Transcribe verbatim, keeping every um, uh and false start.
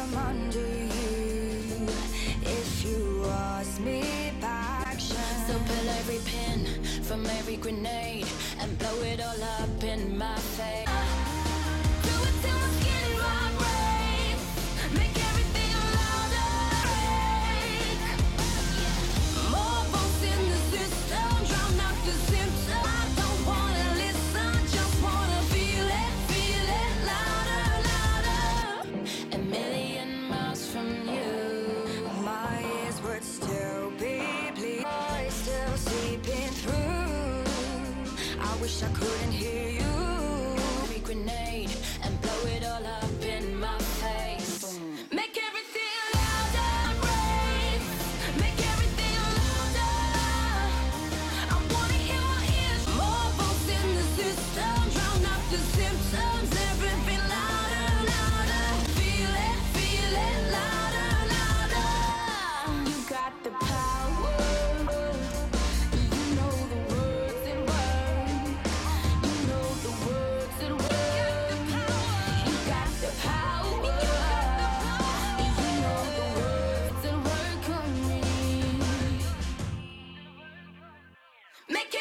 I'm under you. If you ask me back, so pull every pin from every grenade and blow it all up in my face. Do it till my skin vibrates, make everything louder. More bolts in the system, drown out the symptoms. I don't wanna listen, just wanna feel it, feel it louder, louder. A million miles from you, my ears would still be bleeding, voice still seeping through. I wish I couldn't hear you. every grenade and blow it all up in my face. Make everything louder, breathe. Make everything louder. I wanna hear my ears. More bolts in the system, drown out the symptoms. Everything louder, louder. Feel it, feel it, louder, louder. You got the power. You know the words and words. You know the words and words. You got the power. You know the words and words on me. Make